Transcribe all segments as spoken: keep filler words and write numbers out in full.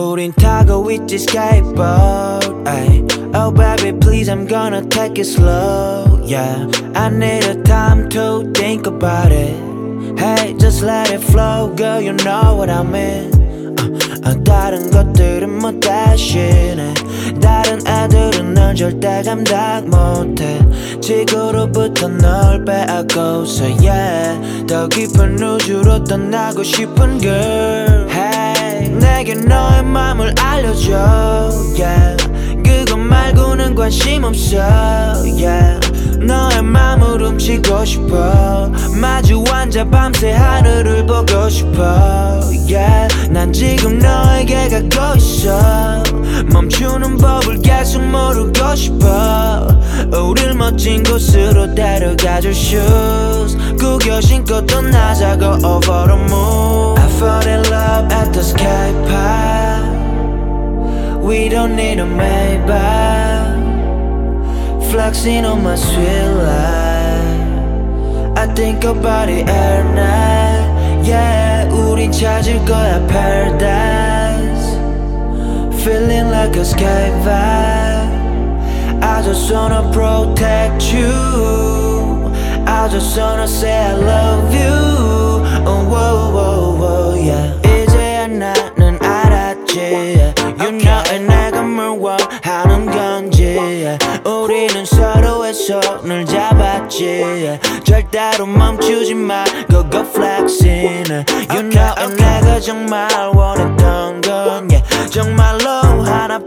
우린 타고 있지 skateboard ay. Oh baby please I'm gonna take it slow yeah. I need a time to think about it. Hey just let it flow girl you know what I mean. uh, uh, 다른 것들은 뭐 대신에 다른 애들은 널 절대 감당 못해. 지구로부터 널 빼앗고서 yeah. 더 깊은 우주로 떠나고 싶은 girl. Hey 내게 너의 맘을 알려줘 yeah. 그것 말고는 관심 없어 yeah. 너의 맘을 훔치고 싶어. 마주 앉아 밤새 하늘을 보고 싶어 yeah. 난 지금 너에게 가고 있어. 멈추는 법을 계속 모르고 싶어. 우릴 멋진 곳으로 데려가줄 shoes 구겨 신고 떠나자고 over the moon. I fall in love at the sky park. We don't need a Maybach. Flexing on my sweet life. I think about it every night yeah. 우린 찾을 거야 paradise. Feeling like a sky vibe. I just wanna protect you. I just wanna say I love you. Oh, whoa, whoa, whoa, yeah. 이제야 나는 알았지 yeah. You know 내가 뭘 원하는 건지 yeah. 우리는 서로의 손을 잡았지 yeah. 절대로 멈추지 말고 go flexing yeah. You know 내가 정말 원했던 건 yeah. 정말로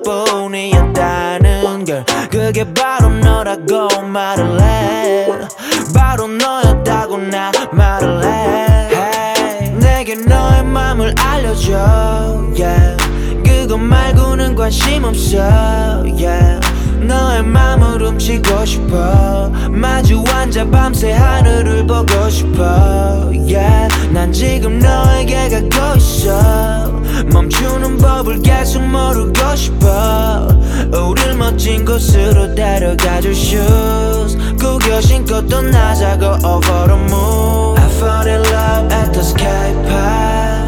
하나뿐이었다는 걸. 그게 바로 너라고 말을 해. 바로 너였다고 나 말을 해. Hey, 내게 너의 맘을 알려줘 yeah. 그것 말고는 관심 없어 yeah. 너의 맘을 훔치고 싶어. 마주 앉아 밤새 하늘을 보고 싶어 yeah. 난 지금 너에게 가고 있어. 멈추는 법을 계속 모르고 싶어. 우릴 멋진 곳으로 데려가줄 shoes 구겨 신고 떠나자고 over the moon. I fall in love at the sky park.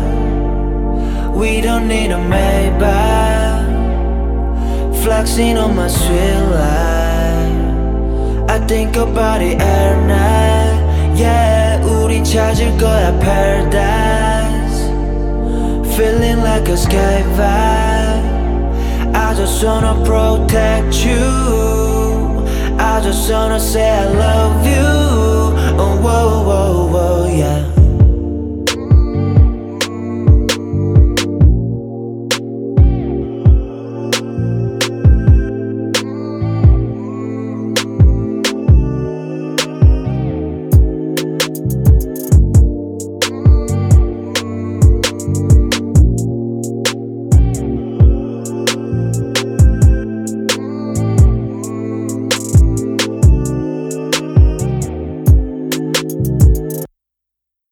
We don't need a Maybach. Flexing on my sweet life. I think about it every night yeah. 우린 찾을 거야 paradise. Feeling like a sky vibe. I just wanna protect you. I just wanna say I love you. Oh, whoa, whoa, whoa, yeah.